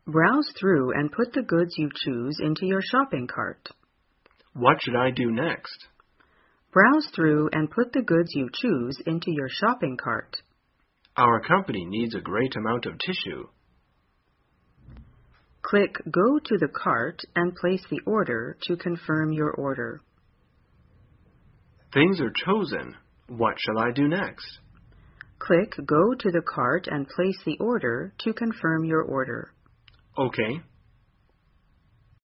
Browse through and put the goods you choose into your shopping cart. What should I do next? Browse through and put the goods you choose into your shopping cart. Our company needs a great amount of tissue. Click Go to the cart and place the order to confirm your order. Things are chosen. What shall I do next? Click Go to the cart and place the order to confirm your order. Okay.